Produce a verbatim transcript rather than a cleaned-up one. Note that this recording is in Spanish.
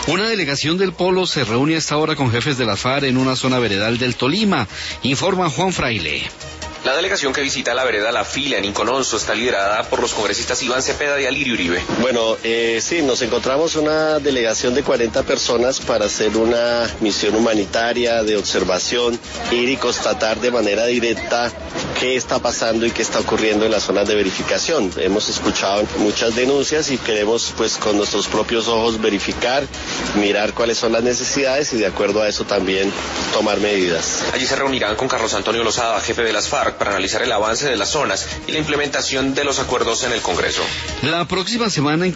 Una delegación del Polo se reúne a esta hora con jefes de las FARC en una zona veredal del Tolima, informa Juan Fraile. La delegación que visita la vereda La Fila en Incononso está liderada por los congresistas Iván Cepeda y Alirio Uribe. Bueno, eh, sí, nos encontramos una delegación de cuarenta personas para hacer una misión humanitaria de observación, ir y constatar de manera directa qué está pasando y qué está ocurriendo en las zonas de verificación. Hemos escuchado muchas denuncias y queremos pues con nuestros propios ojos verificar, mirar cuáles son las necesidades y de acuerdo a eso también tomar medidas. Allí se reunirán con Carlos Antonio Lozada, jefe de las FARC, para analizar el avance de las zonas y la implementación de los acuerdos en el Congreso. La próxima semana en